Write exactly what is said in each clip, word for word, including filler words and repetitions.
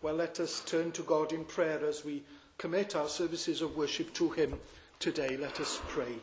Well, let us turn to God in prayer as we commit our services of worship to him today. Let us pray.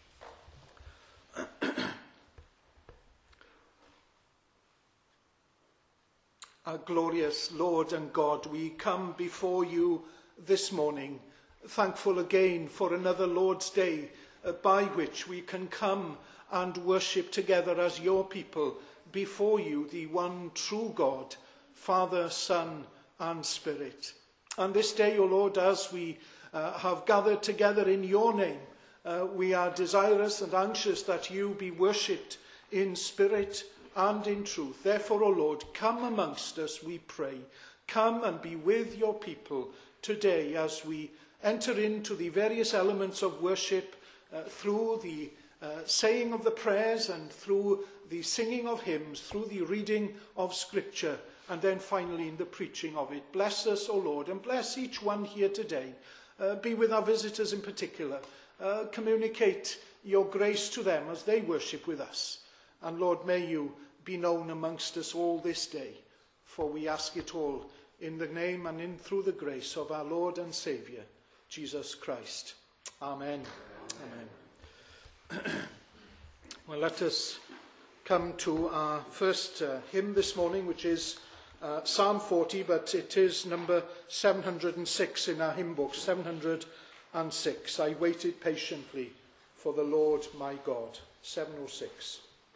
Our glorious Lord and God, we come before you this morning, thankful again for another Lord's Day uh, by which we can come and worship together as your people before you, the one true God, Father, Son, and Spirit. And this day, O Lord, as we uh, have gathered together in your name, uh, we are desirous and anxious that you be worshipped in spirit and in truth. Therefore, O Lord, come amongst us, we pray. Come and be with your people today as we enter into the various elements of worship uh, through the uh, saying of the prayers and through the singing of hymns, through the reading of Scripture, and then finally in the preaching of it. Bless us, O Lord, and bless each one here today. Uh, be with our visitors in particular. Uh, communicate your grace to them as they worship with us. And Lord, may you be known amongst us all this day, for we ask it all in the name and in through the grace of our Lord and Saviour, Jesus Christ. Amen. Amen. Well, let us come to our first uh, hymn this morning, which is uh, Psalm forty, but it is number seven hundred and six in our hymn book, seven hundred and six. I waited patiently for the Lord my God, seven oh six.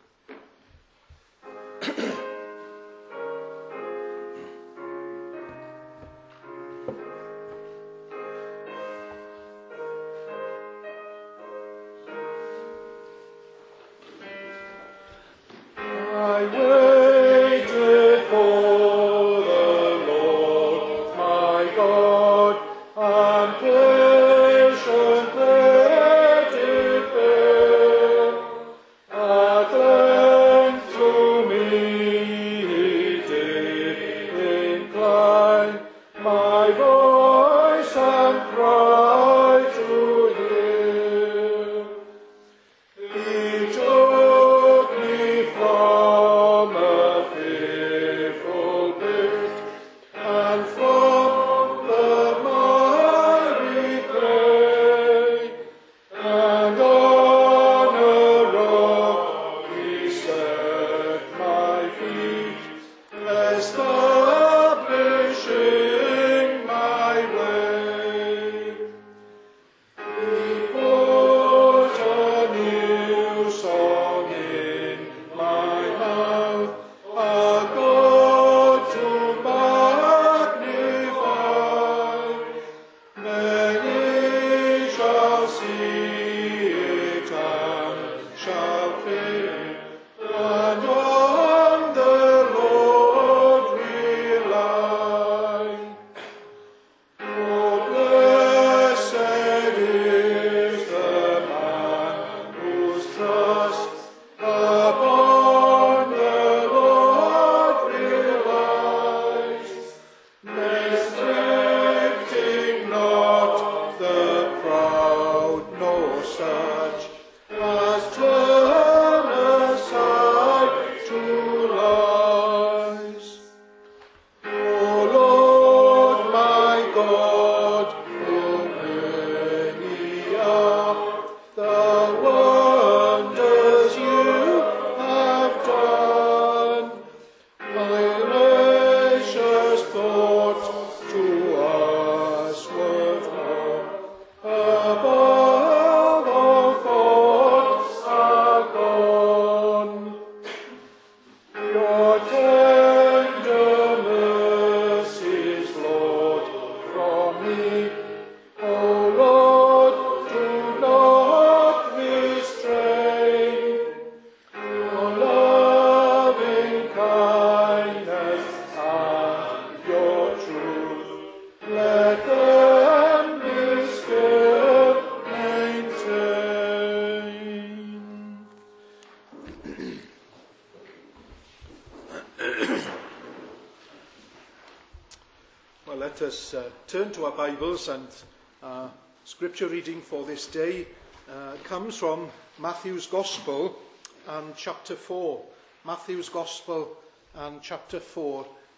Well, let us uh, turn to our Bibles, and uh, scripture reading for this day uh, comes from Matthew's Gospel and chapter four. Matthew's Gospel and chapter four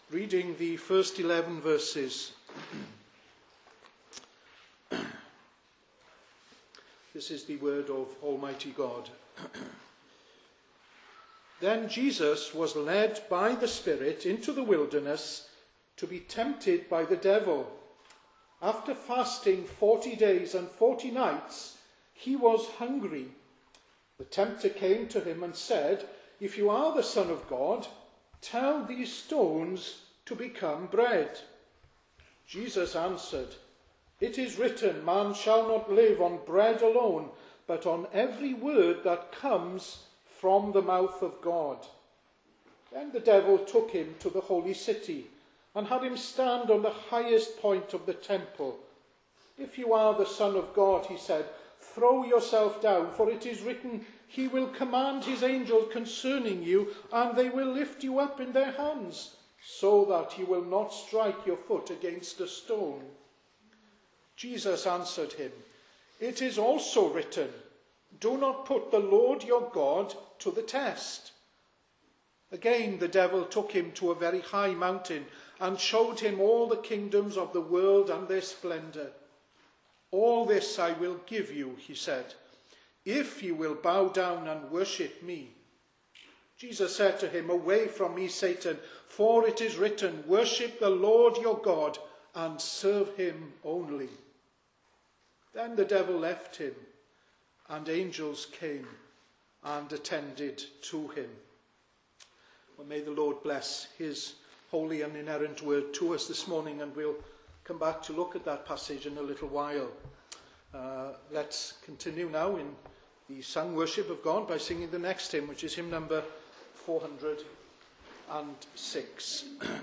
reading the first eleven verses. This is the word of Almighty God. Then Jesus was led by the Spirit into the wilderness to be tempted by the devil. After fasting forty days and forty nights, he was hungry. The tempter came to him and said, "If you are the Son of God, tell these stones to become bread." Jesus answered, "It is written, man shall not live on bread alone, but on every word that comes from the mouth of God." Then the devil took him to the holy city and had him stand on the highest point of the temple. "If you are the Son of God," he said, "throw yourself down, for it is written, he will command his angels concerning you, and they will lift you up in their hands, so that you will not strike your foot against a stone." Jesus answered him, "It is also written, do not put the Lord your God to the test." Again the devil took him to a very high mountain and showed him all the kingdoms of the world and their splendor. "All this I will give you," he said, "if you will bow down and worship me." Jesus said to him, "Away from me, Satan, for it is written, worship the Lord your God and serve him only." Then the devil left him, and angels came and attended to him. Well, may the Lord bless his holy and inerrant word to us this morning, and we'll come back to look at that passage in a little while. Uh, let's continue now in the sung worship of God by singing the next hymn, which is hymn number four hundred six.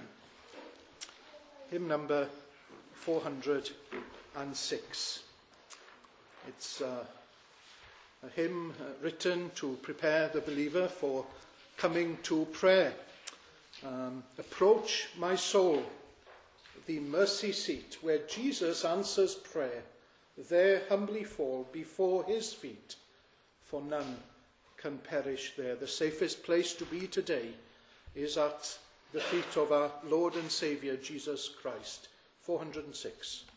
Hymn number four hundred six. It's uh, a hymn uh, written to prepare the believer for coming to prayer. Um, Approach, my soul, the mercy seat where Jesus answers prayer. There humbly fall before his feet, for none can perish there. The safest place to be today is at the feet of our Lord and Saviour, Jesus Christ. four hundred six.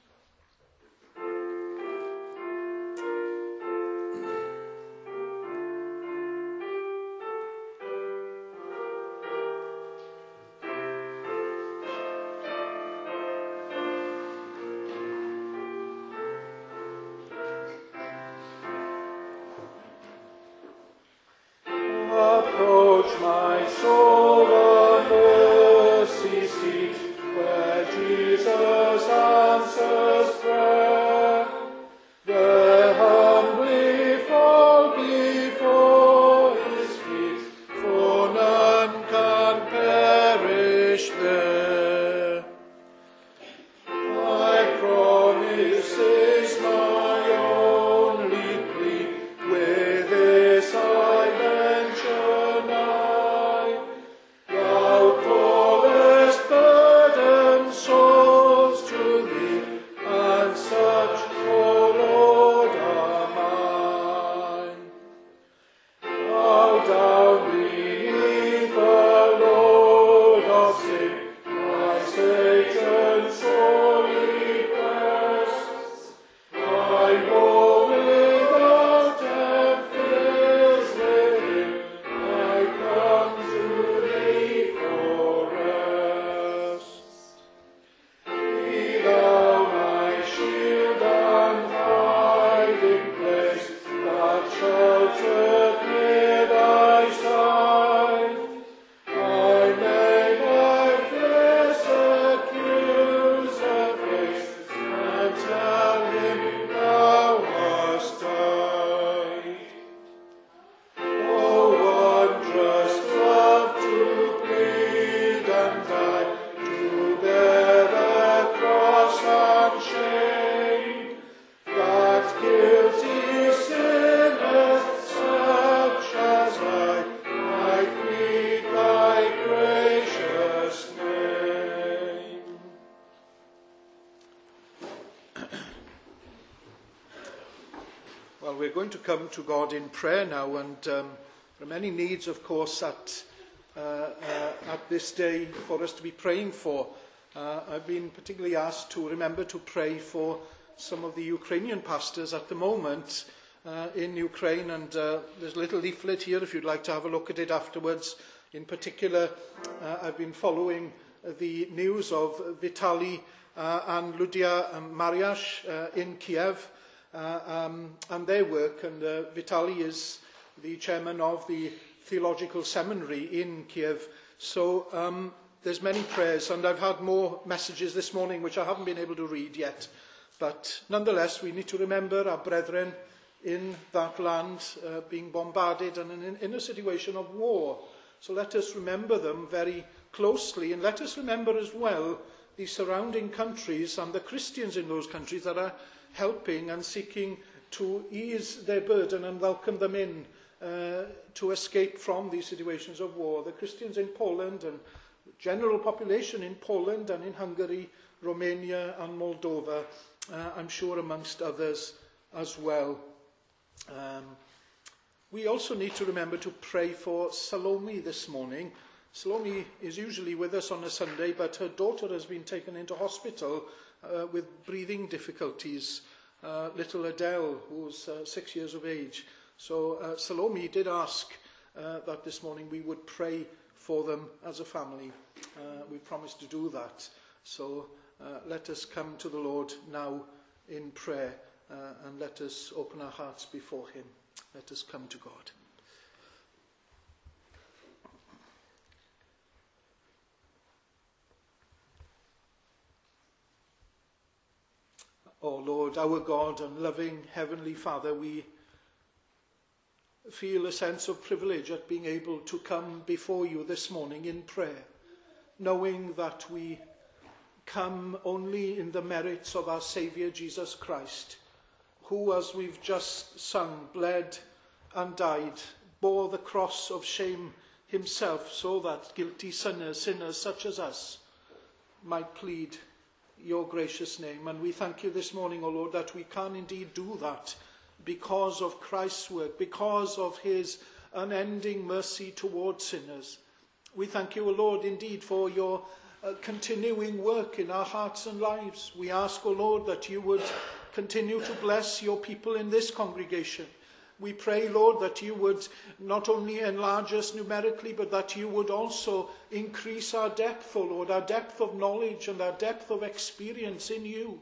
Approach, my soul, the mercy seat, where Jesus answers prayer. There humbly fall before his feet, for none can perish there. My promise is my only plea, with this I venture nigh. Thou callest burdened souls to thee, and such, O Lord, are mine. Bow down beneath the load of sin, my Satan's sorely pressed. I know without end fears within, I come to thee for rest. Be thou my shield and hiding place, that sheltereth near thy side. I may my fierce accuser face, and tell him thou hast died. O wondrous love to bleed and die, to bear the cross and shame, that guilty sinners such as I might plead thy gracious name. Well, we're going to come to God in prayer now, and um, there are many needs, of course, that uh, uh, at this day for us to be praying for. Uh, I've been particularly asked to remember to pray for some of the Ukrainian pastors at the moment uh, in Ukraine, and uh, there's a little leaflet here if you'd like to have a look at it afterwards. In particular, uh, I've been following the news of Vitaly uh, and Ludia Mariash uh, in Kiev uh, um, and their work. And uh, Vitaly is the chairman of the Theological Seminary in Kiev. So um, there's many prayers, and I've had more messages this morning which I haven't been able to read yet. But nonetheless, we need to remember our brethren in that land uh, being bombarded and in, in a situation of war. So let us remember them very closely, and let us remember as well the surrounding countries and the Christians in those countries that are helping and seeking to ease their burden and welcome them in uh, to escape from these situations of war. The Christians in Poland and the general population in Poland and in Hungary, Romania and Moldova, uh, I'm sure amongst others as well. Um, We also need to remember to pray for Salome this morning. Salome is usually with us on a Sunday, but her daughter has been taken into hospital uh, with breathing difficulties. Uh, little Adele, who's uh, six years of age. So uh, Salome did ask uh, that this morning we would pray for them as a family. Uh, we promised to do that. So uh, let us come to the Lord now in prayer uh, and let us open our hearts before him. Let us come to God. Oh Lord, our God and loving Heavenly Father, we feel a sense of privilege at being able to come before you this morning in prayer, knowing that we come only in the merits of our Saviour Jesus Christ, who, as we've just sung, bled and died, bore the cross of shame himself, so that guilty sinners, sinners such as us, might plead your gracious name. And we thank you this morning, O Lord, that we can indeed do that because of Christ's work, because of his unending mercy towards sinners. We thank you, O Lord, indeed for your uh, continuing work in our hearts and lives. We ask, O Lord, that you would continue to bless your people in this congregation. We pray, Lord, that you would not only enlarge us numerically, but that you would also increase our depth, O Lord, our depth of knowledge and our depth of experience in you.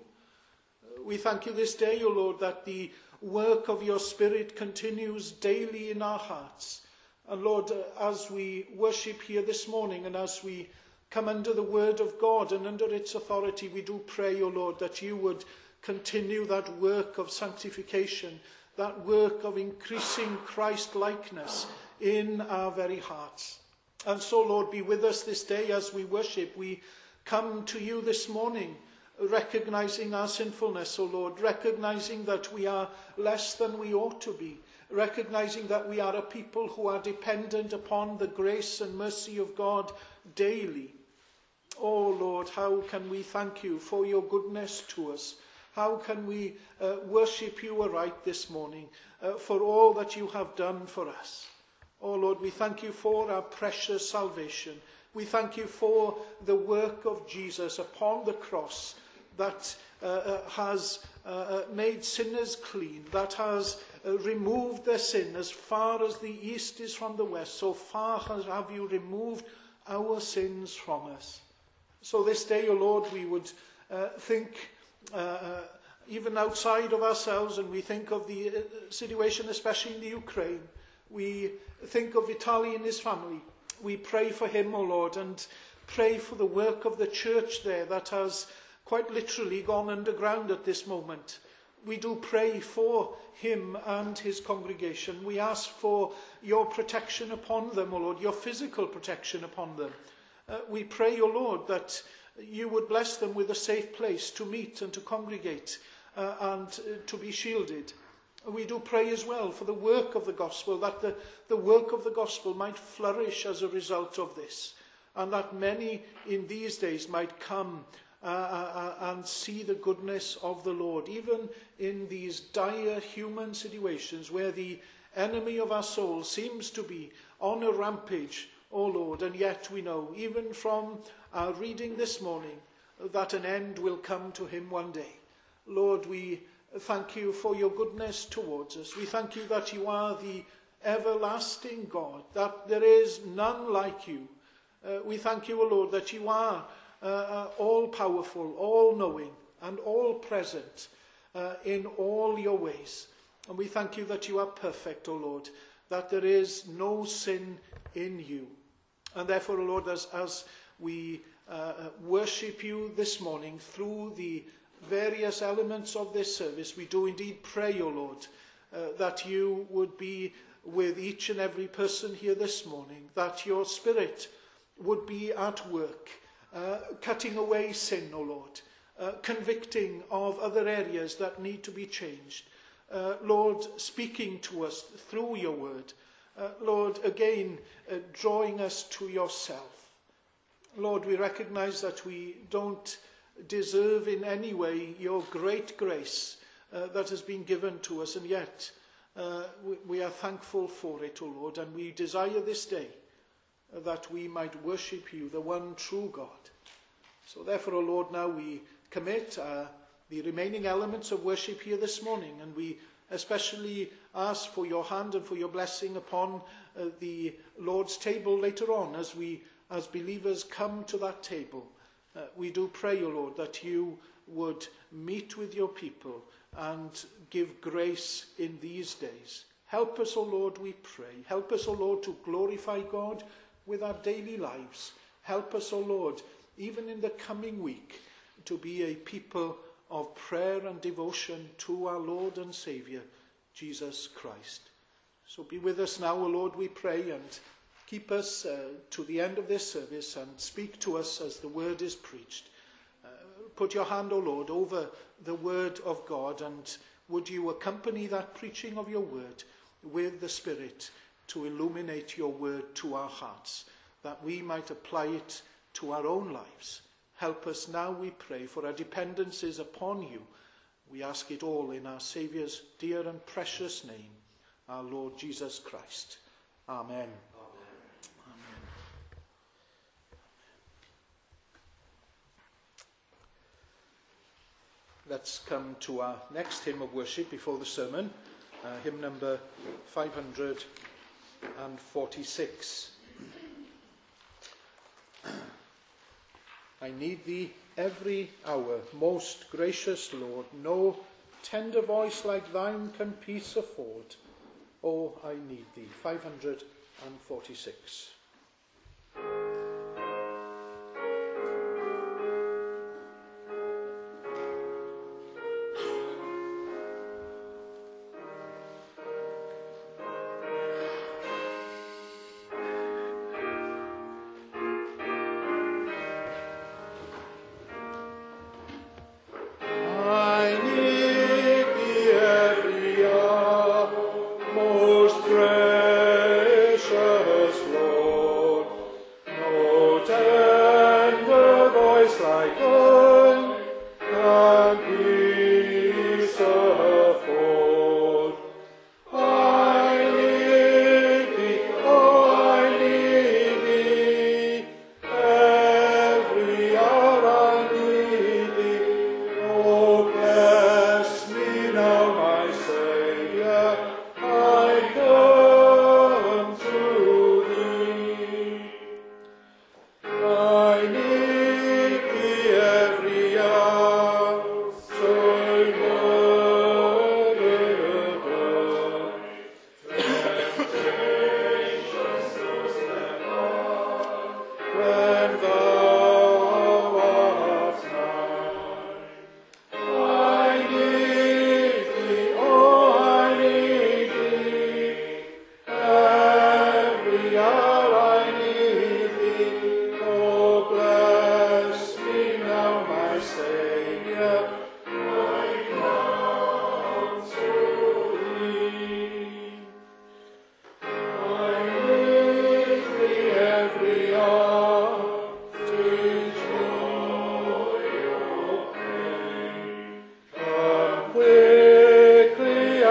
We thank you this day, O Lord, that the work of your Spirit continues daily in our hearts. And Lord, as we worship here this morning and as we come under the word of God and under its authority, we do pray, O Lord, that you would continue that work of sanctification, that work of increasing Christ-likeness in our very hearts. And so, Lord, be with us this day as we worship. We come to you this morning, recognizing our sinfulness, O Lord, recognizing that we are less than we ought to be, recognizing that we are a people who are dependent upon the grace and mercy of God daily. Oh, Lord, how can we thank you for your goodness to us? How can we uh, worship you aright this morning uh, for all that you have done for us? Oh Lord, we thank you for our precious salvation. We thank you for the work of Jesus upon the cross that uh, uh, has uh, made sinners clean, that has uh, removed their sin as far as the east is from the west. So far has, have you removed our sins from us. So this day, O Lord, we would uh, think Uh, even outside of ourselves, and we think of the uh, situation especially in the Ukraine. We think of Vitaly and his family. We pray for him, O Lord, and pray for the work of the church there that has quite literally gone underground at this moment. We do pray for him and his congregation. We ask for your protection upon them, O Lord, your physical protection upon them. Uh, we pray, O Lord, that you would bless them with a safe place to meet and to congregate uh, and uh, to be shielded. We do pray as well for the work of the gospel, that the, the work of the gospel might flourish as a result of this, and that many in these days might come uh, uh, and see the goodness of the Lord, even in these dire human situations where the enemy of our soul seems to be on a rampage, O Lord, and yet we know, even from our reading this morning, that an end will come to him one day. Lord, we thank you for your goodness towards us. We thank you that you are the everlasting God, that there is none like you. Uh, we thank you, O Lord, that you are uh, uh, all-powerful, all-knowing, and all-present uh, in all your ways. And we thank you that you are perfect, O Lord, that there is no sin in you. And therefore, O Lord, as, as we uh, worship you this morning through the various elements of this service, we do indeed pray, O Lord, uh, that you would be with each and every person here this morning, that your Spirit would be at work, uh, cutting away sin, O Lord, uh, convicting of other areas that need to be changed. Uh, Lord, speaking to us through your word. Uh, Lord, again, uh, drawing us to yourself. Lord, we recognize that we don't deserve in any way your great grace uh, that has been given to us, and yet uh, we, we are thankful for it, O Lord, and we desire this day uh, that we might worship you, the one true God. So therefore, O Lord, now we commit uh, the remaining elements of worship here this morning, and we especially ask for your hand and for your blessing upon uh, the Lord's table later on as we, as believers, come to that table. Uh, we do pray, O Lord, that you would meet with your people and give grace in these days. Help us, O Lord, we pray. Help us, O Lord, to glorify God with our daily lives. Help us, O Lord, even in the coming week, to be a people of prayer and devotion to our Lord and Saviour, Jesus Christ. So be with us now, O Lord, we pray, and keep us uh, to the end of this service and speak to us as the word is preached. Uh, put your hand, O Lord, over the word of God, and would you accompany that preaching of your word with the Spirit to illuminate your word to our hearts, that we might apply it to our own lives. Help us now, we pray, for our dependence is upon you. We ask it all in our Saviour's dear and precious name, our Lord Jesus Christ. Amen. Amen. Amen. Let's come to our next hymn of worship before the sermon, uh, hymn number five hundred forty-six. I need thee every hour, most gracious Lord. No tender voice like thine can peace afford. Oh, I need thee. five hundred forty-six.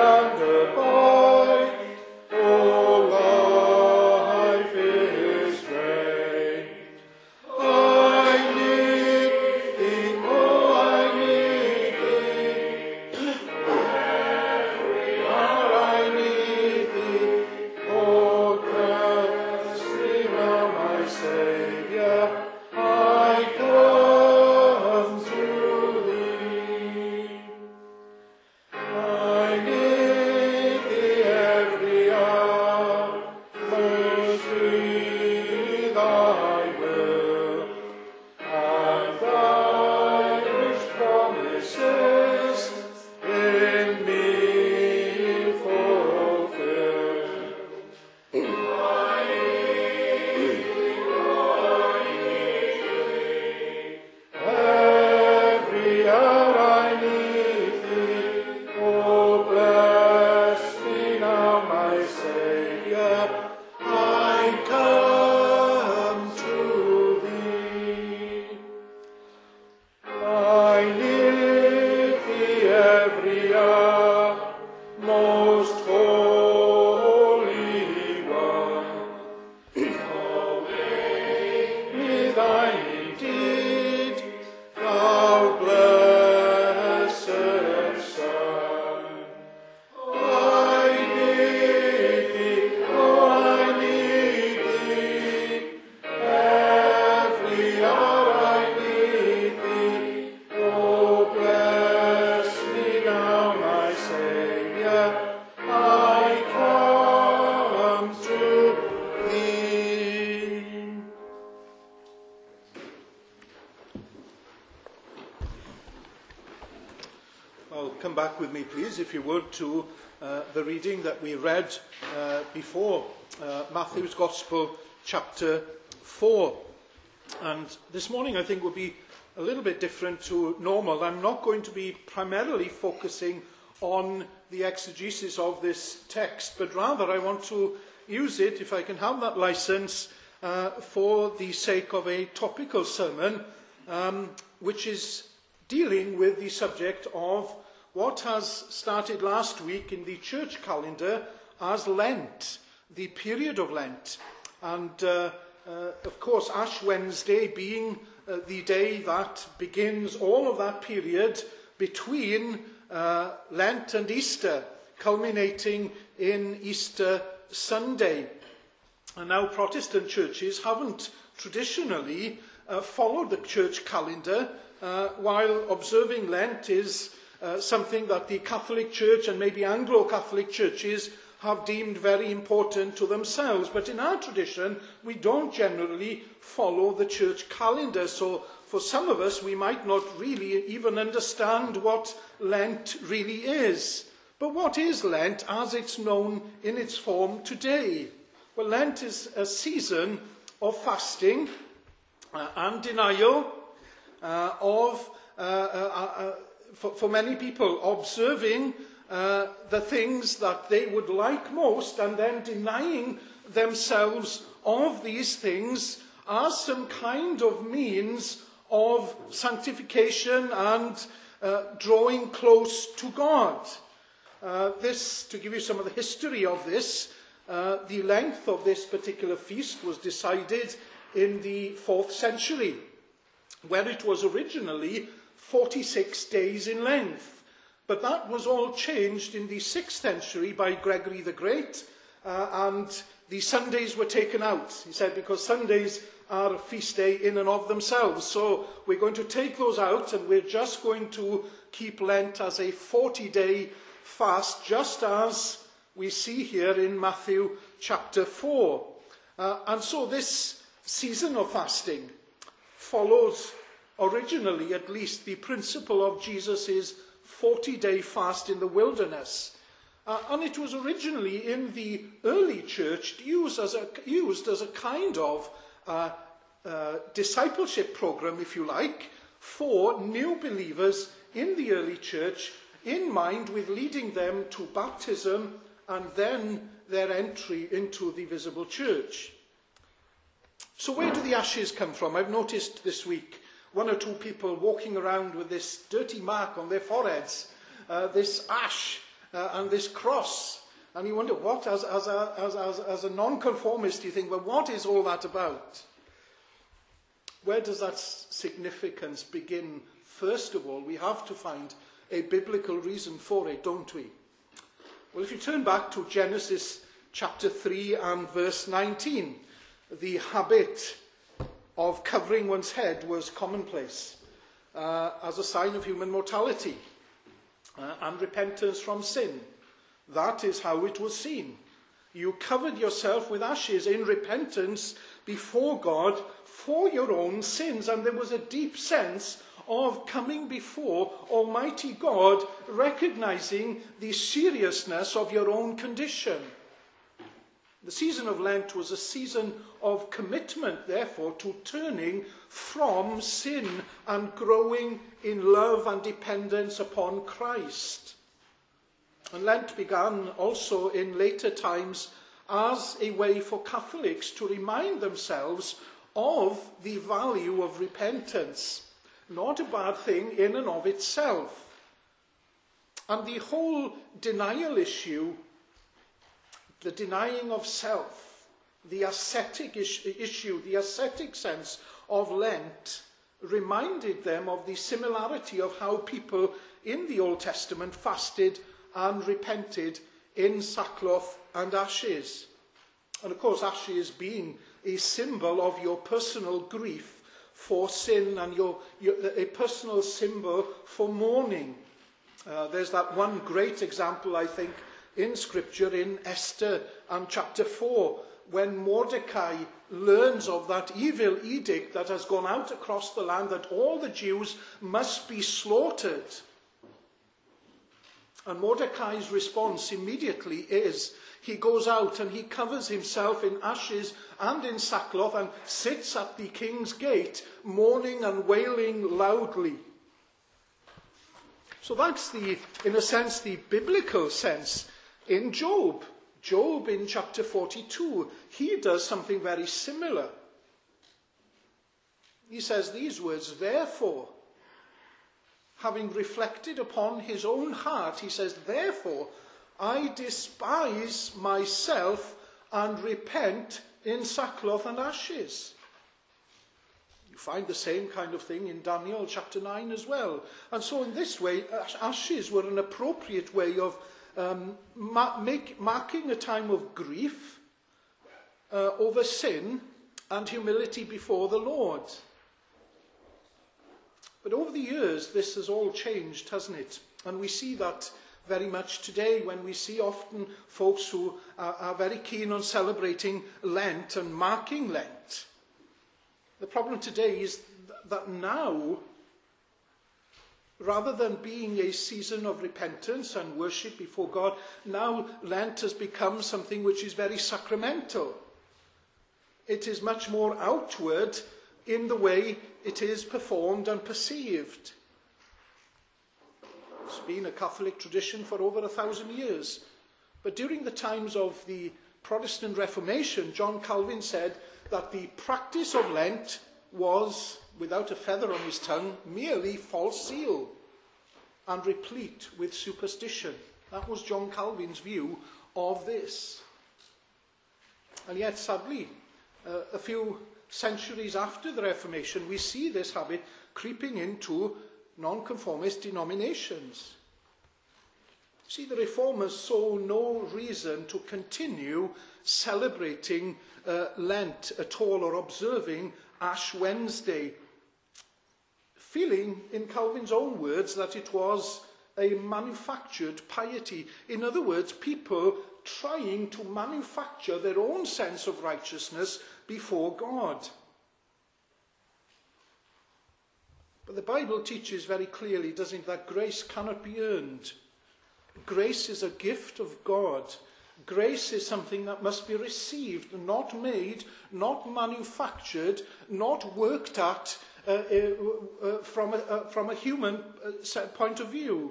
Oh, life is I'll come back with me, please, if you would, to uh, the reading that we read uh, before, uh, Matthew's Gospel, chapter four. And this morning, I think, will be a little bit different to normal. I'm not going to be primarily focusing on the exegesis of this text, but rather I want to use it, if I can have that license, uh, for the sake of a topical sermon, um, which is dealing with the subject of what has started last week in the church calendar as Lent, the period of Lent. And uh, uh, of course, Ash Wednesday being uh, the day that begins all of that period between uh, Lent and Easter, culminating in Easter Sunday. And now Protestant churches haven't traditionally uh, followed the church calendar, uh, while observing Lent is uh, something that the Catholic Church and maybe Anglo-Catholic churches have deemed very important to themselves. But in our tradition, we don't generally follow the church calendar. So for some of us, we might not really even understand what Lent really is. But what is Lent as it's known in its form today? Well, Lent is a season of fasting uh, and denial uh, of, uh, uh, uh, for, for many people, observing uh, the things that they would like most and then denying themselves of these things as some kind of means of sanctification and uh, drawing close to God. Uh, this, to give you some of the history of this, uh, the length of this particular feast was decided in the fourth century, where it was originally forty-six days in length. But that was all changed in the sixth century by Gregory the Great, uh, and the Sundays were taken out. He said, because Sundays are a feast day in and of themselves. So we're going to take those out, and we're just going to keep Lent as a forty-day fast, just as we see here in Matthew chapter four. Uh, and so this season of fasting follows originally, at least, the principle of Jesus' forty-day fast in the wilderness. Uh, and it was originally in the early church used as a, used as a kind of uh, uh, discipleship program, if you like, for new believers in the early church, in mind with leading them to baptism and then their entry into the visible church. So where do the ashes come from? I've noticed this week one or two people walking around with this dirty mark on their foreheads, uh, this ash uh, and this cross. And you wonder, what, as, as, a, as, as, as a non-conformist, you think, well, what is all that about? Where does that significance begin? First of all, we have to find a biblical reason for it, don't we? Well, if you turn back to Genesis chapter three and verse nineteen, the habit of covering one's head was commonplace uh, as a sign of human mortality uh, and repentance from sin. That is how it was seen. You covered yourself with ashes in repentance before God for your own sins, and there was a deep sense of coming before Almighty God, recognizing the seriousness of your own condition. The season of Lent was a season of commitment, therefore, to turning from sin and growing in love and dependence upon Christ. And Lent began also in later times as a way for Catholics to remind themselves of the value of repentance. Not a bad thing in and of itself. And the whole denial issue, the denying of self, the ascetic issue, the ascetic sense of Lent, reminded them of the similarity of how people in the Old Testament fasted and repented in sackcloth and ashes. And of course, ashes being a symbol of your personal grief for sin and your, your, a personal symbol for mourning. Uh, there's that one great example, I think, in Scripture in Esther and chapter four, when Mordecai learns of that evil edict that has gone out across the land that all the Jews must be slaughtered. And Mordecai's response immediately is he goes out and he covers himself in ashes and in sackcloth and sits at the king's gate, mourning and wailing loudly. So that's the, in a sense, the biblical sense in Job. Job in chapter forty-two, he does something very similar. He says these words, therefore, having reflected upon his own heart, he says, therefore, I despise myself and repent in sackcloth and ashes. You find the same kind of thing in Daniel chapter nine as well. And so in this way, ashes were an appropriate way of um, ma- make, marking a time of grief uh, over sin and humility before the Lord. But over the years, this has all changed, hasn't it? And we see that very much today when we see often folks who are, are very keen on celebrating Lent and marking Lent. The problem today is that now, rather than being a season of repentance and worship before God, now Lent has become something which is very sacramental. It is much more outward in the way it is performed and perceived. It's been a Catholic tradition for over a thousand years. But during the times of the Protestant Reformation, John Calvin said that the practice of Lent was, without a feather on his tongue, merely false zeal and replete with superstition. That was John Calvin's view of this. And yet, sadly, uh, a few centuries after the Reformation, we see this habit creeping into nonconformist denominations. See, the Reformers saw no reason to continue celebrating uh, Lent at all or observing Ash Wednesday, feeling, in Calvin's own words, that it was a manufactured piety. In other words, people trying to manufacture their own sense of righteousness before God. But the Bible teaches very clearly, doesn't it, that grace cannot be earned. Grace is a gift of God. Grace is something that must be received, not made, not manufactured, not worked at uh, uh, uh, from, a, uh, from a human uh, point of view.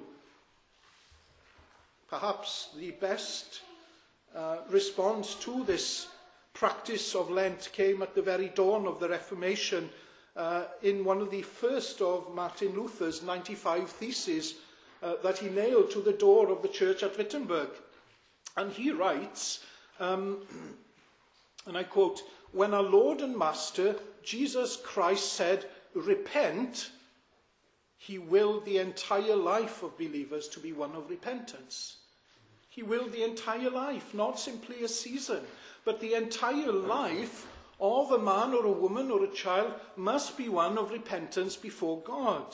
Perhaps the best uh, response to this practice of Lent came at the very dawn of the Reformation uh, in one of the first of Martin Luther's ninety-five Theses uh, that he nailed to the door of the church at Wittenberg. And he writes, um, and I quote, "When our Lord and Master, Jesus Christ, said, 'Repent,' he willed the entire life of believers to be one of repentance. He willed the entire life, not simply a season, but the entire life of a man or a woman or a child must be one of repentance before God."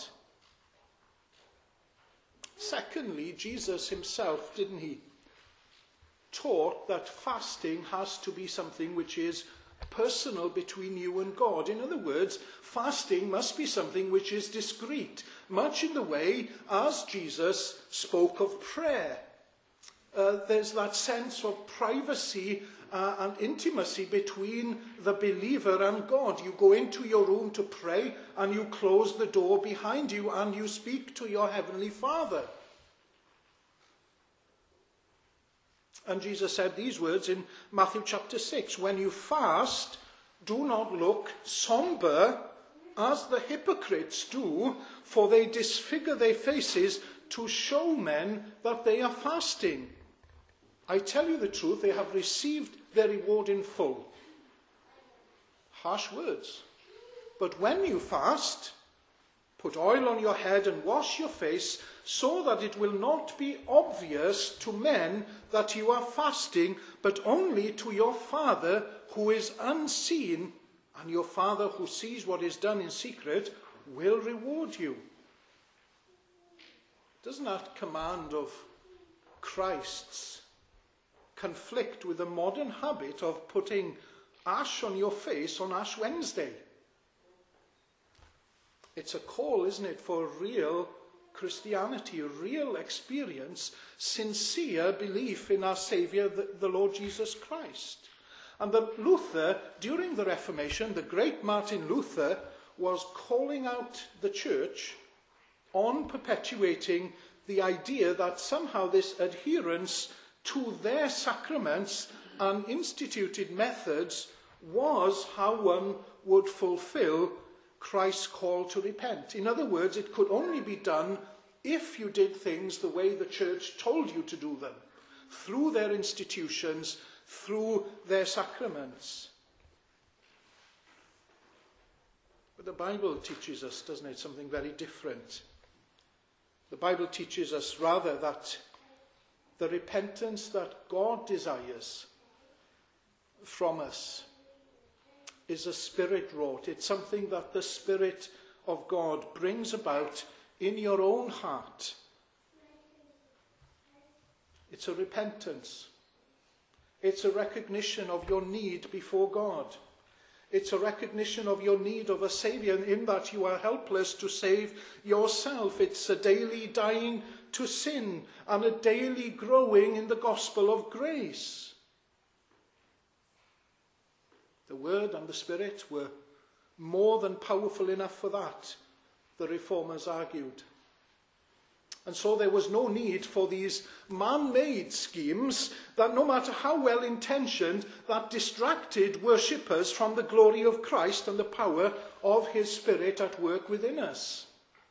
Secondly, Jesus himself, didn't he, taught that fasting has to be something which is personal between you and God. In other words, fasting must be something which is discreet, much in the way as Jesus spoke of prayer. Uh, there's that sense of privacy uh, and intimacy between the believer and God. You go into your room to pray and you close the door behind you and you speak to your heavenly Father. And Jesus said these words in Matthew chapter six, "When you fast, do not look somber as the hypocrites do, for they disfigure their faces to show men that they are fasting. I tell you the truth, they have received their reward in full." Harsh words. "But when you fast, put oil on your head and wash your face, so that it will not be obvious to men that you are fasting, but only to your Father who is unseen, and your Father who sees what is done in secret will reward you." Doesn't that command of Christ's conflict with the modern habit of putting ash on your face on Ash Wednesday? It's a call, isn't it, for real Christianity, real experience, sincere belief in our Saviour, the, the Lord Jesus Christ. And that Luther, during the Reformation, the great Martin Luther, was calling out the church on perpetuating the idea that somehow this adherence to their sacraments and instituted methods was how one would fulfill Christ's call to repent. In other words, it could only be done if you did things the way the church told you to do them, through their institutions, through their sacraments. But the Bible teaches us, doesn't it, something very different. The Bible teaches us rather that the repentance that God desires from us is a spirit-wrought. It's something that the Spirit of God brings about in your own heart. It's a repentance. It's a recognition of your need before God. It's a recognition of your need of a Saviour, in that you are helpless to save yourself. It's a daily dying to sin and a daily growing in the gospel of grace. The Word and the Spirit were more than powerful enough for that, the Reformers argued. And so there was no need for these man-made schemes that, no matter how well intentioned, that distracted worshippers from the glory of Christ and the power of his Spirit at work within us.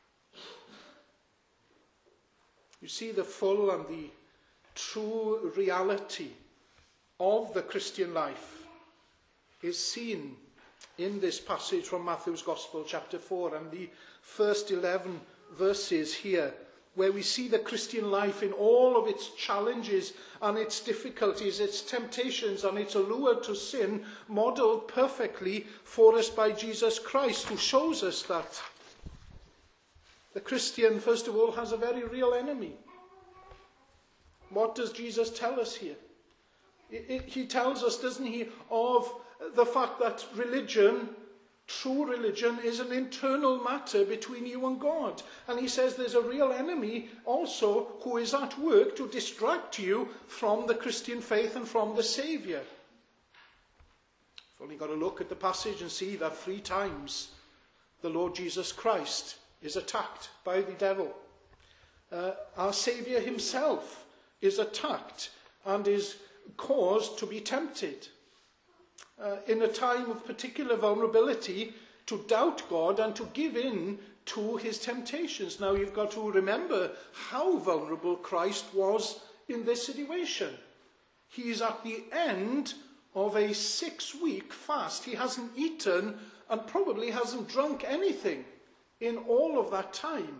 You see, the full and the true reality of the Christian life is seen in this passage from Matthew's Gospel, chapter four, and the first eleven verses here, where we see the Christian life in all of its challenges and its difficulties, its temptations and its allure to sin, modelled perfectly for us by Jesus Christ, who shows us that the Christian, first of all, has a very real enemy. What does Jesus tell us here? It, it, he tells us, doesn't he, of the fact that religion, true religion, is an internal matter between you and God. And he says there's a real enemy also who is at work to distract you from the Christian faith and from the Saviour. You've only got to look at the passage and see that three times the Lord Jesus Christ is attacked by the devil. Uh, our Saviour himself is attacked and is caused to be tempted. Uh, in a time of particular vulnerability, to doubt God and to give in to his temptations. Now you've got to remember how vulnerable Christ was in this situation. He's at the end of a six-week fast. He hasn't eaten and probably hasn't drunk anything in all of that time.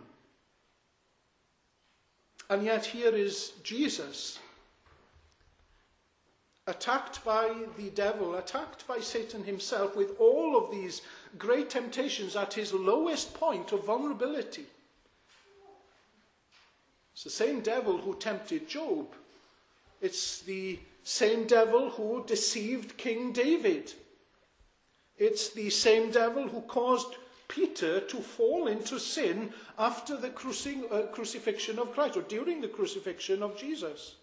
And yet here is Jesus, attacked by the devil, attacked by Satan himself, with all of these great temptations at his lowest point of vulnerability. It's the same devil who tempted Job. It's the same devil who deceived King David. It's the same devil who caused Peter to fall into sin after the cruci- uh, crucifixion of Christ, or during the crucifixion of Jesus.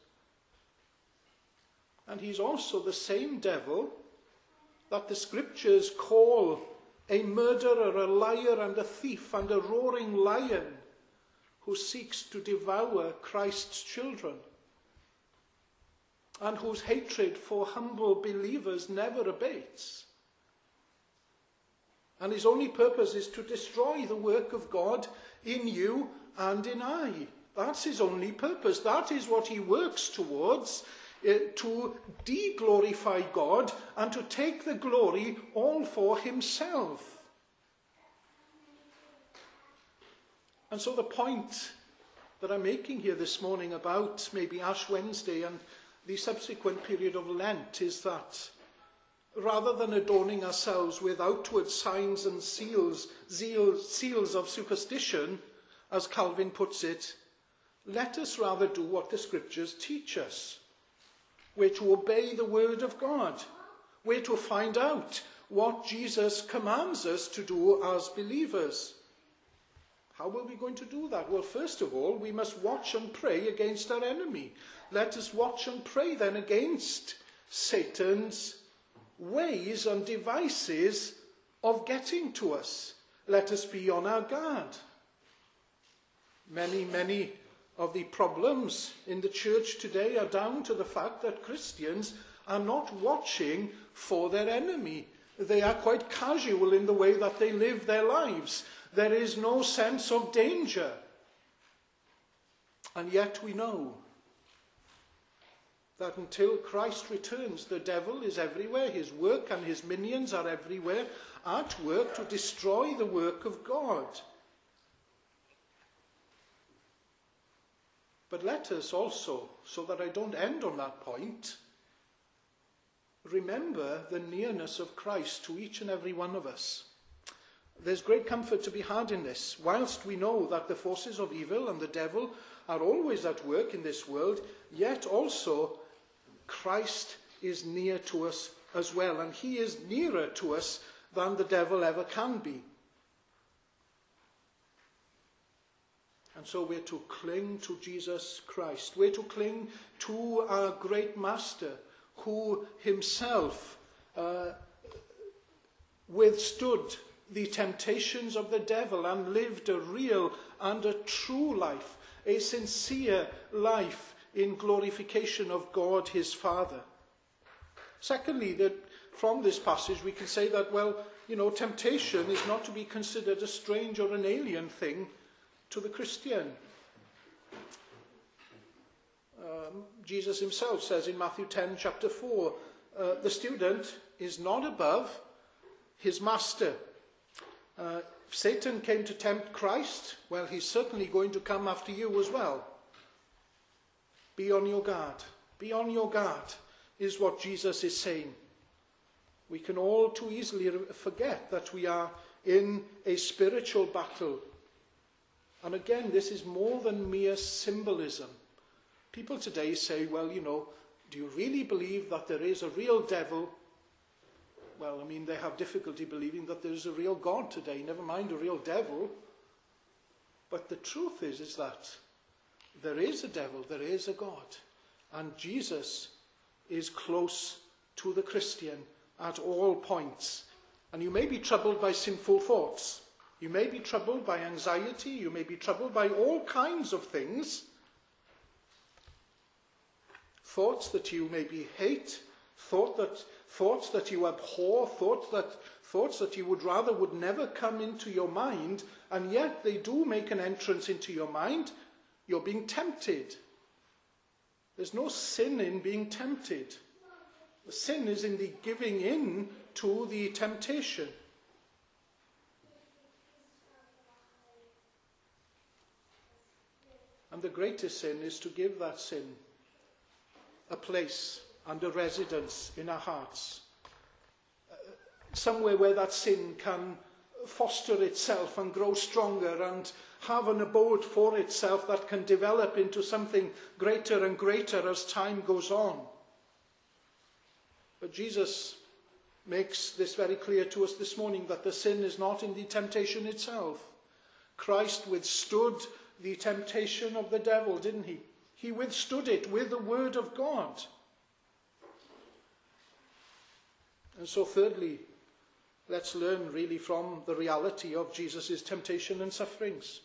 And he's also the same devil that the scriptures call a murderer, a liar and a thief and a roaring lion who seeks to devour Christ's children, and whose hatred for humble believers never abates. And his only purpose is to destroy the work of God in you and in I. That's his only purpose. That is what he works towards, uh, to de-glorify God and to take the glory all for himself. And so the point that I'm making here this morning about maybe Ash Wednesday and the subsequent period of Lent is that rather than adorning ourselves with outward signs and seals, seals, seals of superstition, as Calvin puts it, let us rather do what the scriptures teach us. We're to obey the word of God. We're to find out what Jesus commands us to do as believers. How are we going to do that? Well, first of all, we must watch and pray against our enemy. Let us watch and pray then against Satan's ways and devices of getting to us. Let us be on our guard. Many, many of the problems in the church today are down to the fact that Christians are not watching for their enemy. They are quite casual in the way that they live their lives. There is no sense of danger. And yet we know that until Christ returns, the devil is everywhere. His work and his minions are everywhere, at work to destroy the work of God. But let us also, so that I don't end on that point, remember the nearness of Christ to each and every one of us. There's great comfort to be had in this. Whilst we know that the forces of evil and the devil are always at work in this world, yet also Christ is near to us as well, and he is nearer to us than the devil ever can be. And so we're to cling to Jesus Christ. We're to cling to our great Master, who himself uh, withstood the temptations of the devil and lived a real and a true life, a sincere life in glorification of God his Father. Secondly, that from this passage we can say that, well, you know, temptation is not to be considered a strange or an alien thing to the Christian. Um, Jesus himself says in Matthew ten, chapter four, uh, the student is not above his master. Uh, if Satan came to tempt Christ, well, he's certainly going to come after you as well. Be on your guard. Be on your guard, is what Jesus is saying. We can all too easily forget that we are in a spiritual battle. And again, this is more than mere symbolism. People today say, well, you know, do you really believe that there is a real devil? Well, I mean, they have difficulty believing that there is a real God today, never mind a real devil. But the truth is, is that there is a devil, there is a God. And Jesus is close to the Christian at all points. And you may be troubled by sinful thoughts. You may be troubled by anxiety. You may be troubled by all kinds of things. Thoughts that you maybe hate, thought that, thoughts that you abhor, thoughts that, thoughts that you would rather would never come into your mind, and yet they do make an entrance into your mind. You're being tempted. There's no sin in being tempted. The sin is in the giving in to the temptation. And the greatest sin is to give that sin a place and a residence in our hearts. Uh, somewhere where that sin can foster itself and grow stronger and have an abode for itself that can develop into something greater and greater as time goes on. But Jesus makes this very clear to us this morning, that the sin is not in the temptation itself. Christ withstood the temptation of the devil, didn't he? He withstood it with the word of God. And so thirdly, let's learn really from the reality of Jesus' temptation and sufferings.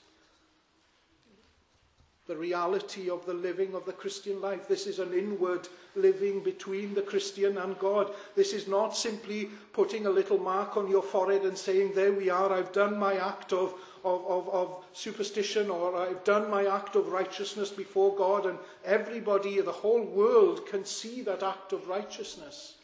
The reality of the living of the Christian life. This is an inward living between the Christian and God. This is not simply putting a little mark on your forehead and saying, there we are, I've done my act of, of, of, of superstition, or I've done my act of righteousness before God, and everybody, the whole world can see that act of righteousness.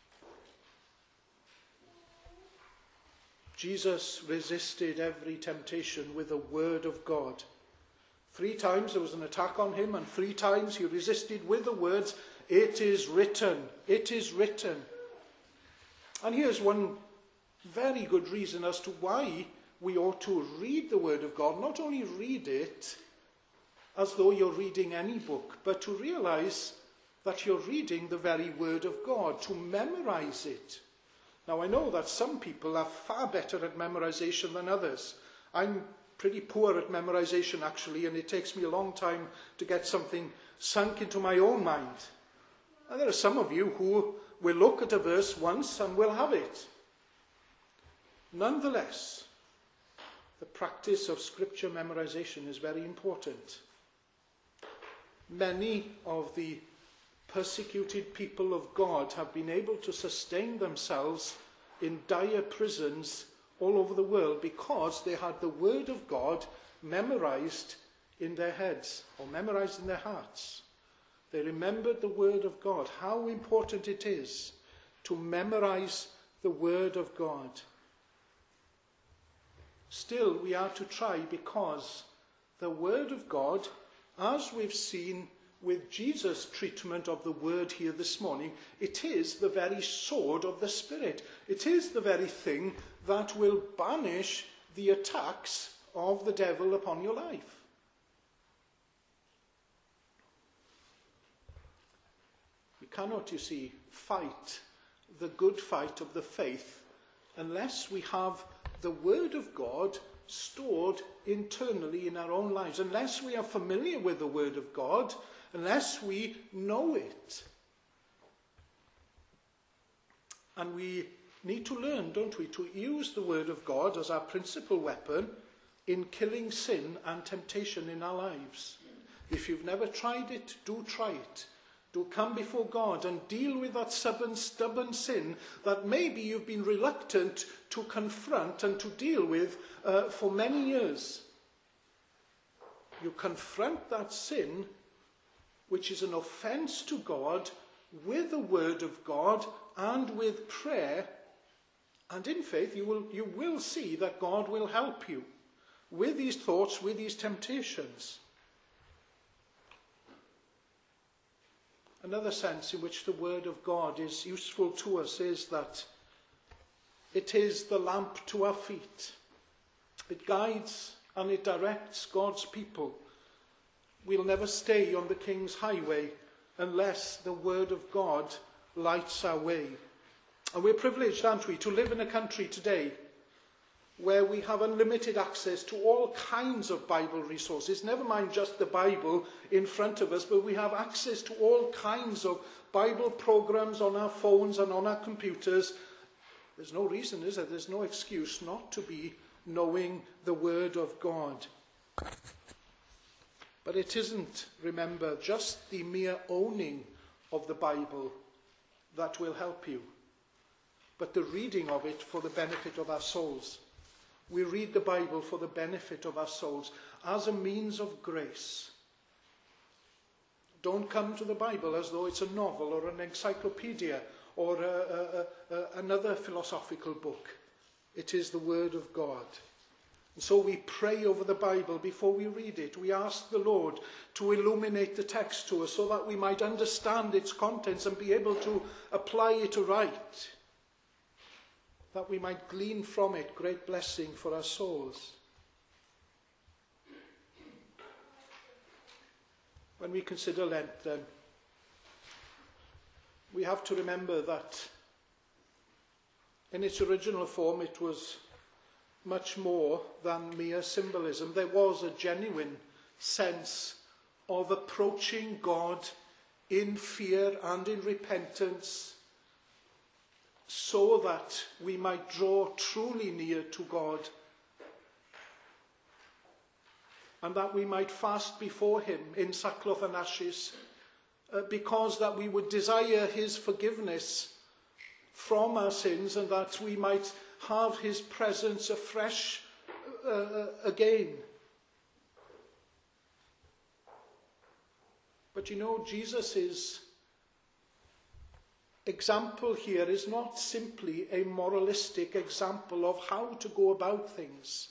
Jesus resisted every temptation with the word of God. Three times there was an attack on him, and three times he resisted with the words, it is written, it is written. And here's one very good reason as to why we ought to read the word of God. Not only read it as though you're reading any book, but to realize that you're reading the very word of God, to memorize it. Now, I know that some people are far better at memorization than others. I'm pretty poor at memorization, actually, and it takes me a long time to get something sunk into my own mind. And there are some of you who will look at a verse once and will have it. Nonetheless, the practice of scripture memorization is very important. Many of the persecuted people of God have been able to sustain themselves in dire prisons all over the world because they had the word of God memorized in their heads or memorized in their hearts. They remembered the word of God, how important it is to memorize the word of God. Still, we are to try because the word of God, as we've seen with Jesus' treatment of the word here this morning, it is the very sword of the Spirit. It is the very thing that will banish the attacks of the devil upon your life. We cannot, you see, fight the good fight of the faith unless we have the word of God stored internally in our own lives, unless we are familiar with the word of God, unless we know it. And we need to learn, don't we, to use the word of God as our principal weapon in killing sin and temptation in our lives. If you've never tried it, do try it. Do come before God and deal with that stubborn, stubborn sin that maybe you've been reluctant to confront and to deal with uh, for many years. You confront that sin, which is an offense to God, with the word of God and with prayer, and in faith you will, you will see that God will help you with these thoughts, with these temptations. Another sense in which the word of God is useful to us is that it is the lamp to our feet. It guides and it directs God's people. We'll never stay on the King's highway unless the word of God lights our way. And we're privileged, aren't we, to live in a country today where we have unlimited access to all kinds of Bible resources, never mind just the Bible in front of us, but we have access to all kinds of Bible programs on our phones and on our computers. There's no reason, is there? There's no excuse not to be knowing the Word of God. But it isn't, remember, just the mere owning of the Bible that will help you, but the reading of it for the benefit of our souls. We read the Bible for the benefit of our souls as a means of grace. Don't come to the Bible as though it's a novel or an encyclopedia or a, a, a, another philosophical book. It is the Word of God. And so we pray over the Bible before we read it. We ask the Lord to illuminate the text to us so that we might understand its contents and be able to apply it aright, that we might glean from it great blessing for our souls. When we consider Lent, then, we have to remember that in its original form it was much more than mere symbolism. There was a genuine sense of approaching God in fear and in repentance, so that we might draw truly near to God, and that we might fast before him in sackcloth and ashes, uh, because that we would desire his forgiveness from our sins, and that we might have his presence afresh uh, again. But you know, Jesus' example here is not simply a moralistic example of how to go about things.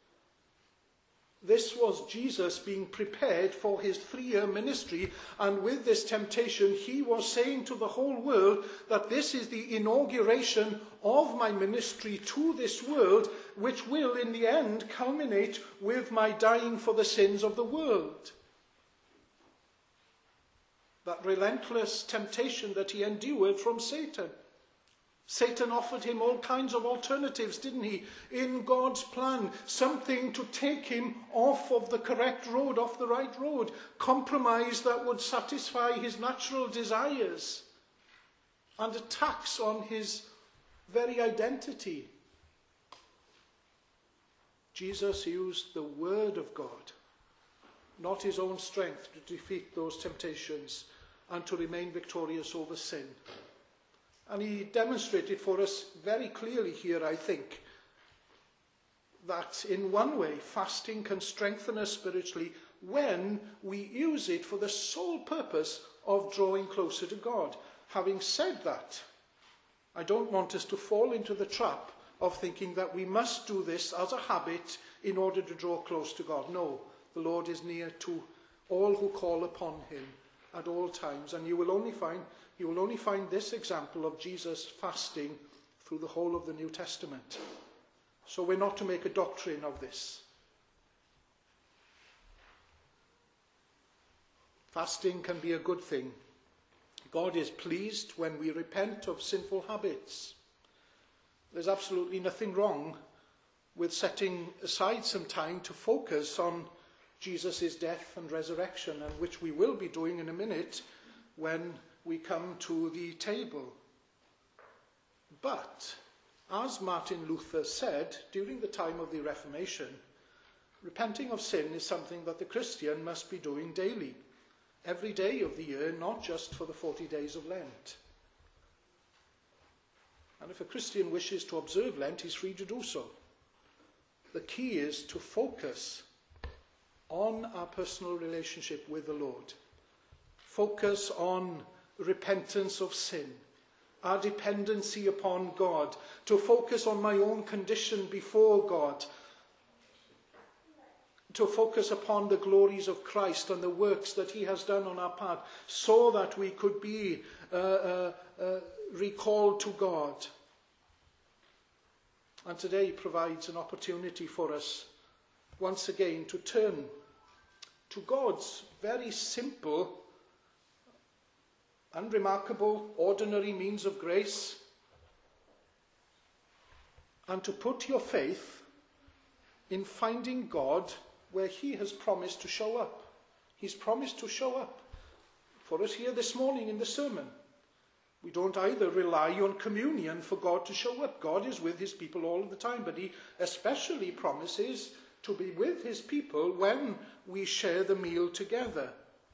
This was Jesus being prepared for his three-year ministry, and with this temptation he was saying to the whole world that this is the inauguration of my ministry to this world, which will in the end culminate with my dying for the sins of the world. That relentless temptation that he endured from Satan. Satan offered him all kinds of alternatives, didn't he? In God's plan, something to take him off of the correct road, off the right road. Compromise that would satisfy his natural desires. And attacks on his very identity. Jesus used the word of God, not his own strength, to defeat those temptations and to remain victorious over sin. And he demonstrated for us very clearly here, I think, that in one way, fasting can strengthen us spiritually when we use it for the sole purpose of drawing closer to God. Having said that, I don't want us to fall into the trap of thinking that we must do this as a habit in order to draw close to God. No, the Lord is near to all who call upon him at all times. And you will only find You will only find this example of Jesus fasting through the whole of the New Testament. So we're not to make a doctrine of this. Fasting can be a good thing. God is pleased when we repent of sinful habits. There's absolutely nothing wrong with setting aside some time to focus on Jesus' death and resurrection, and which we will be doing in a minute when we come to the table. But, as Martin Luther said during the time of the Reformation, repenting of sin is something that the Christian must be doing daily, every day of the year, not just for the forty days of Lent. And if a Christian wishes to observe Lent, he's free to do so. The key is to focus on our personal relationship with the Lord. Focus on repentance of sin, our dependency upon God, to focus on my own condition before God, to focus upon the glories of Christ and the works that he has done on our part, so that we could be uh, uh, uh, recalled to God. And today provides an opportunity for us once again to turn to God's very simple, unremarkable, ordinary means of grace, and to put your faith in finding God where he has promised to show up. He's promised to show up for us here this morning in the sermon. We don't either rely on communion for God to show up. God is with his people all the time, but he especially promises to be with his people when we share the meal together.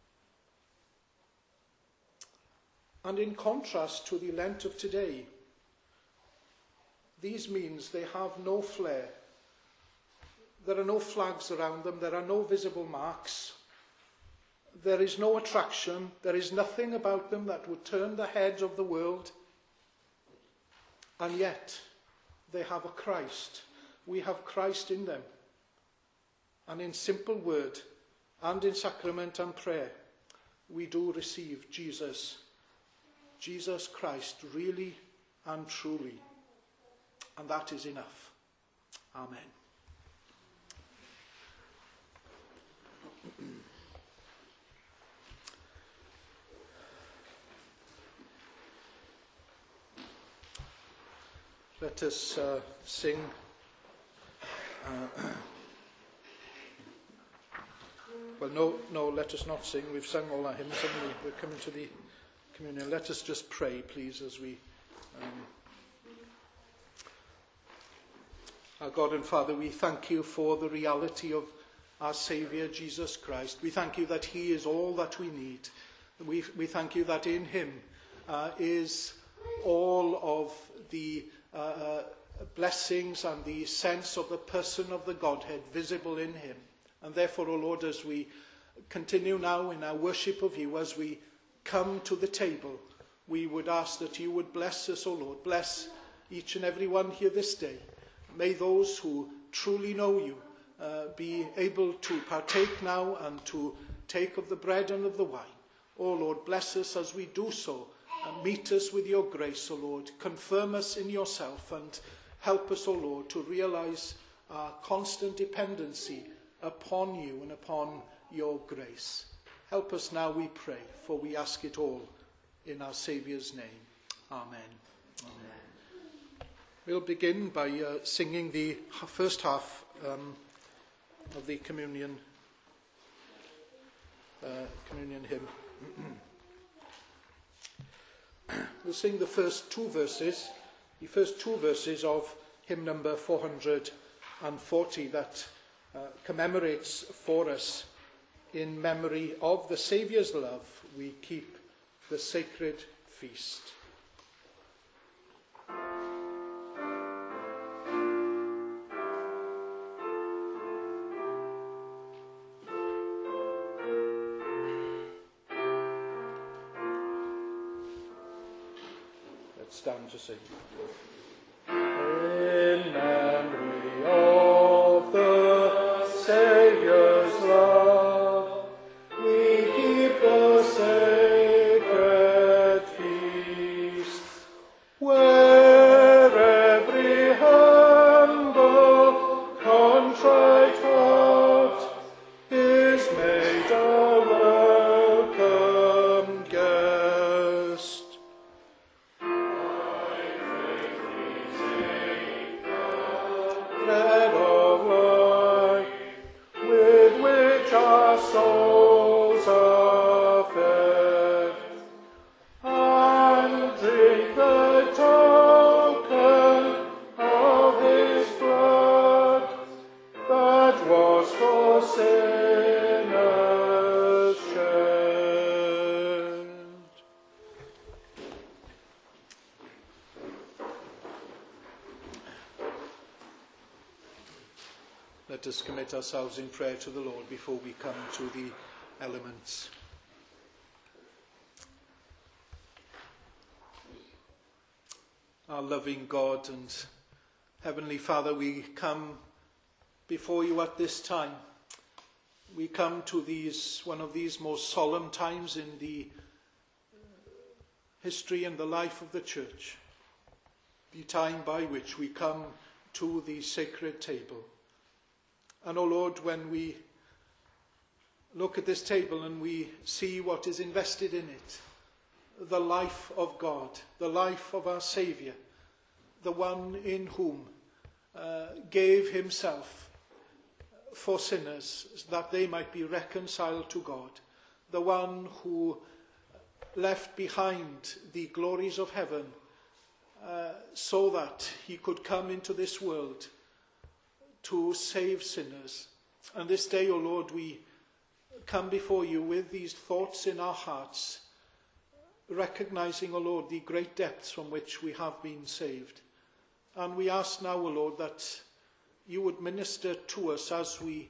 And in contrast to the Lent of today, these means they have no flair. There are no flags around them. There are no visible marks. There is no attraction. There is nothing about them that would turn the heads of the world. And yet, they have a Christ. We have Christ in them. And in simple word, and in sacrament and prayer, we do receive Jesus. Jesus Christ, really and truly. And that is enough. Amen. Let us uh, sing. Uh, well, no, no, let us not sing. We've sung all our hymns, and we? We're coming to the communion. Let us just pray, please, as we... Um, our God and Father, we thank you for the reality of our Saviour, Jesus Christ. We thank you that he is all that we need. We, we thank you that in him uh, is all of the uh, uh, blessings and the sense of the person of the Godhead visible in him. And therefore, O Lord, as we continue now in our worship of you, as we come to the table, we would ask that you would bless us, O Lord. Bless each and every one here this day. May those who truly know you uh, be able to partake now and to take of the bread and of the wine. O Lord, bless us as we do so, and meet us with your grace, O Lord. Confirm us in yourself, and help us, O Lord, to realize our constant dependency upon you and upon your grace. Help us now, we pray, for we ask it all in our Saviour's name. Amen. Amen. We'll begin by uh, singing the first half um, of the communion uh, communion hymn. We'll sing the first two verses, the first two verses of hymn number four hundred forty that uh, commemorates for us, in memory of the Saviour's love, we keep the sacred feast. Stand to sing. In memory of the Saviour's love, we keep the sacred feast, where every humble, contrite heart is made a welcome guest. Bread of life, with which our souls are fed, and drink the token of his blood that was for sinners shed. Let us commit ourselves in prayer to the Lord before we come to the elements. Our loving God and Heavenly Father, we come before you at this time. We come to these one of these most solemn times in the history and the life of the Church, the time by which we come to the sacred table. And, O Lord, when we look at this table and we see what is invested in it, the life of God, the life of our Saviour, the one in whom uh, gave himself for sinners that they might be reconciled to God, the one who left behind the glories of heaven uh, so that he could come into this world to save sinners. And this day, O Lord, we come before you with these thoughts in our hearts, recognizing, O Lord, the great depths from which we have been saved. And we ask now, O Lord, that you would minister to us as we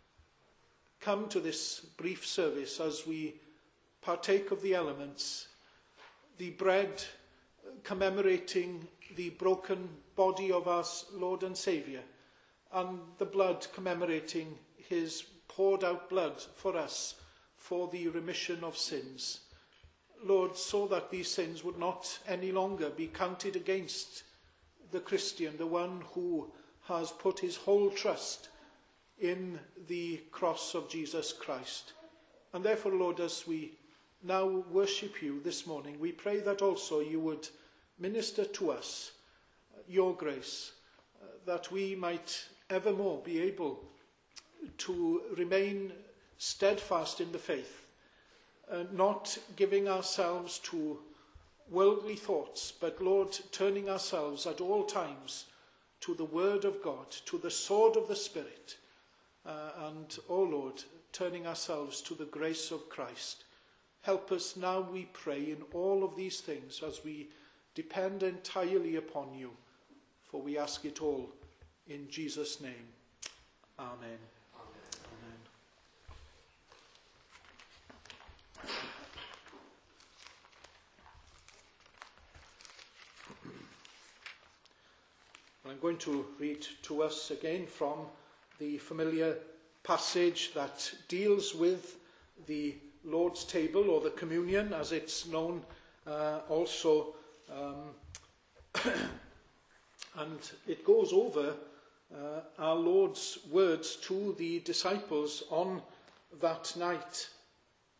come to this brief service, as we partake of the elements, the bread commemorating the broken body of our Lord and Saviour, and the blood commemorating his poured out blood for us for the remission of sins. Lord, so that these sins would not any longer be counted against the Christian, the one who has put his whole trust in the cross of Jesus Christ. And therefore, Lord, as we now worship you this morning, we pray that also you would minister to us your grace, uh, that we might evermore be able to remain steadfast in the faith, uh, not giving ourselves to worldly thoughts, but, Lord, turning ourselves at all times to the Word of God, to the sword of the Spirit, uh, and, oh Lord, turning ourselves to the grace of Christ. Help us now, we pray, in all of these things as we depend entirely upon you, for we ask it all in Jesus' name. Amen. Amen. I'm going to read to us again from the familiar passage that deals with the Lord's table, or the communion as it's known uh, also, um, and it goes over uh, our Lord's words to the disciples on that night.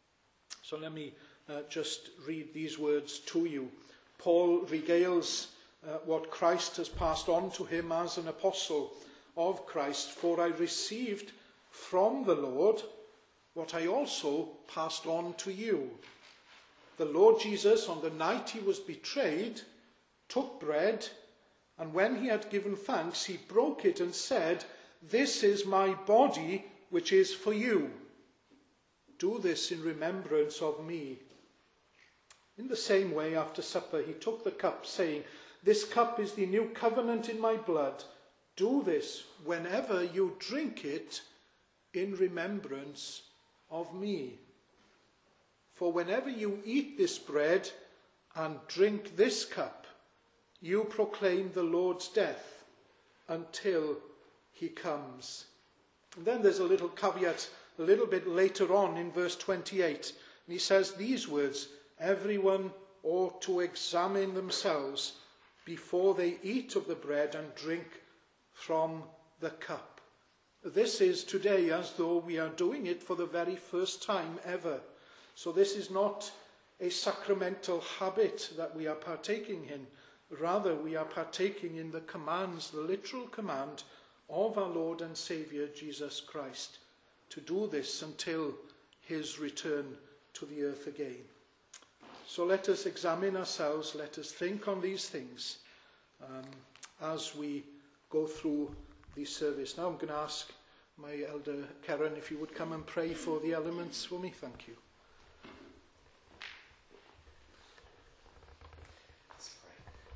So let me uh, just read these words to you. Paul regales uh, what Christ has passed on to him as an apostle of Christ. For I received from the Lord what I also passed on to you. The Lord Jesus, on the night he was betrayed, took bread, and when he had given thanks, he broke it and said, "This is my body, which is for you. Do this in remembrance of me." In the same way, after supper, he took the cup, saying, "This cup is the new covenant in my blood. Do this whenever you drink it in remembrance of me. For whenever you eat this bread and drink this cup, you proclaim the Lord's death until he comes." And then there's a little caveat a little bit later on in verse twenty-eight. And he says these words, "Everyone ought to examine themselves before they eat of the bread and drink from the cup." This is today as though we are doing it for the very first time ever. So this is not a sacramental habit that we are partaking in. Rather, we are partaking in the commands, the literal command of our Lord and Saviour Jesus Christ, to do this until his return to the earth again. So let us examine ourselves, let us think on these things um, as we go through the service. Now I'm going to ask my elder Karen if you would come and pray for the elements for me. Thank you. Let's pray.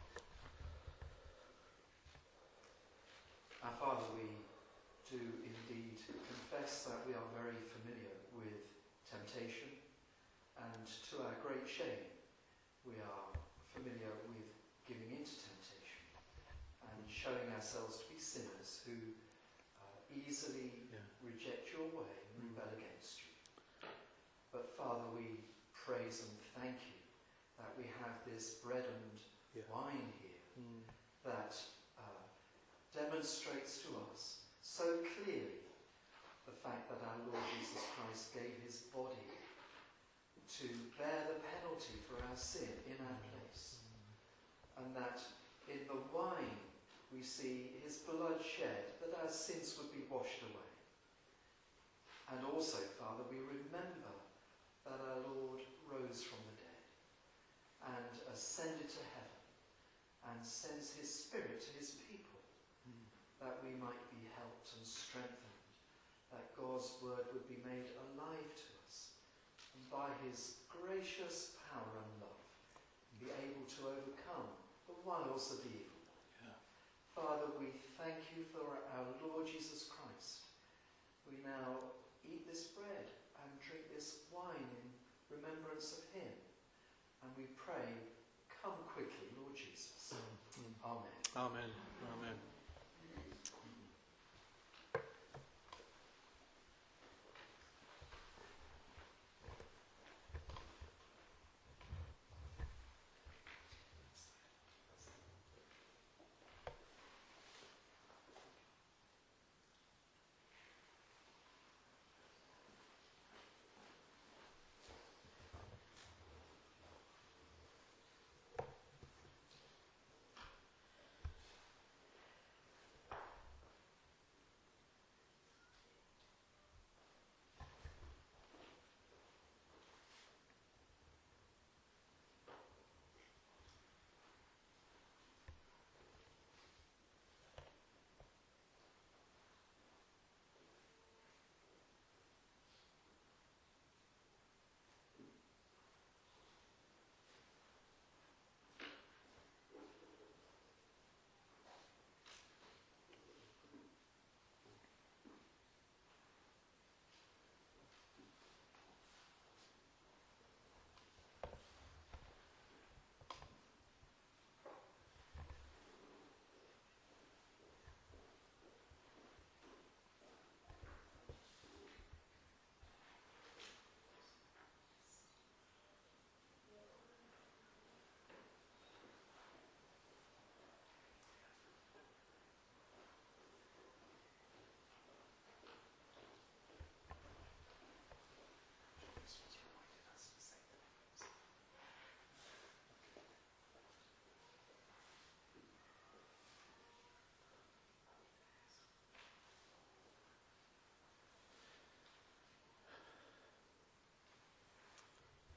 Our Father, we do indeed confess that we are very familiar with temptation, and to our great shame, we are familiar with giving into temptation and showing ourselves to be sinners who uh, easily yeah. reject your way and rebel mm. against you. But Father, we praise and thank you that we have this bread and yeah. wine here mm. that uh, demonstrates to us so clearly the fact that our Lord Jesus Christ gave his body to bear the penalty for our sin in our place. And that in the wine we see his blood shed, that our sins would be washed away. And also, Father, we remember that our Lord rose from the dead and ascended to heaven and sends his Spirit to his people, mm. that we might be helped and strengthened, that God's word would be made alive to us, and by his gracious power and love be able to overcome the wiles of the evil. Yeah. Father, we thank you for our Lord Jesus Christ. We now eat this bread and drink this wine in remembrance of him. And we pray, come quickly, Lord Jesus. Mm-hmm. Amen. Amen. Amen.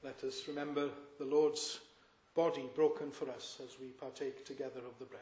Let us remember the Lord's body broken for us as we partake together of the bread.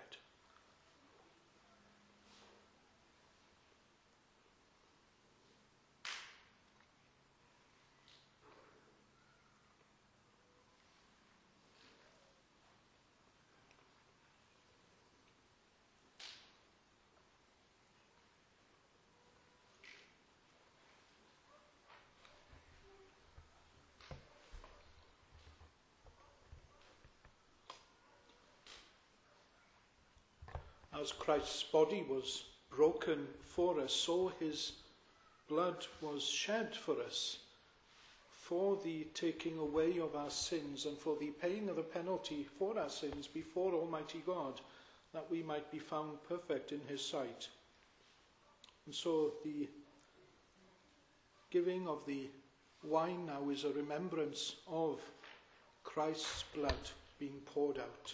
As Christ's body was broken for us, so his blood was shed for us, for the taking away of our sins and for the paying of the penalty for our sins before Almighty God, that we might be found perfect in his sight. And so the giving of the wine now is a remembrance of Christ's blood being poured out.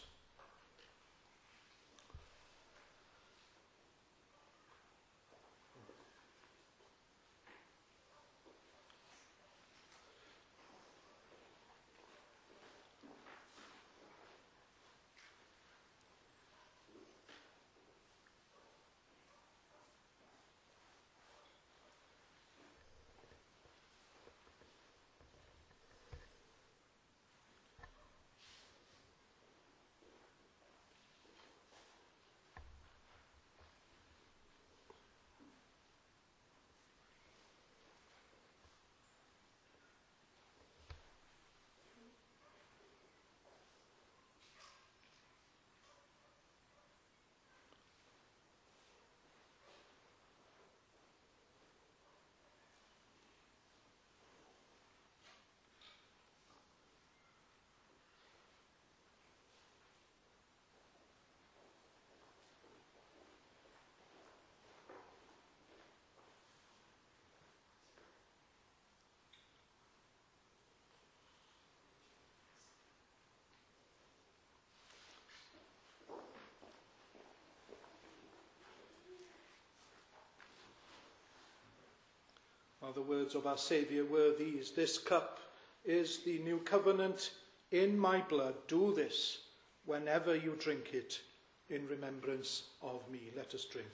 Well, the words of our Saviour were these: "This cup is the new covenant in my blood. Do this whenever you drink it in remembrance of me." Let us drink.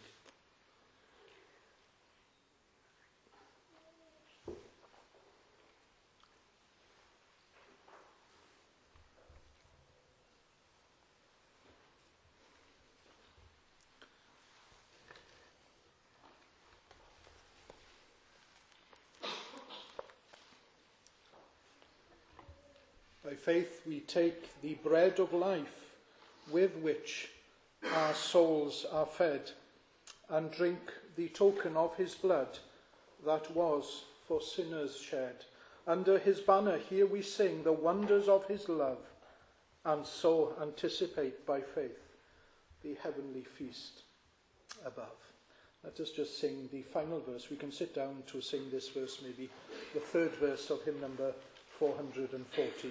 By faith we take the bread of life with which our souls are fed, and drink the token of his blood that was for sinners shed. Under his banner here we sing the wonders of his love, and so anticipate by faith the heavenly feast above. Let us just sing the final verse. We can sit down to sing this verse, maybe the third verse of hymn number four hundred forty.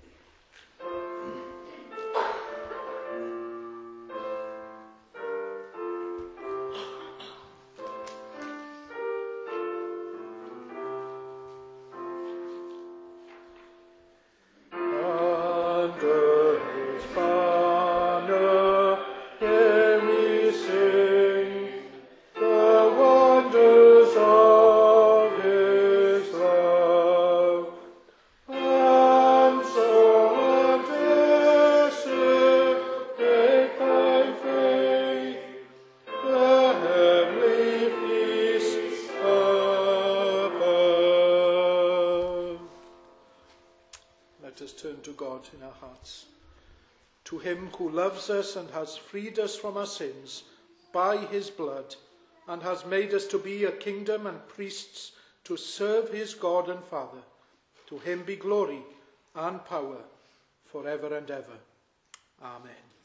In our hearts. To him who loves us and has freed us from our sins by his blood, and has made us to be a kingdom and priests to serve his God and Father, to him be glory and power forever and ever. Amen.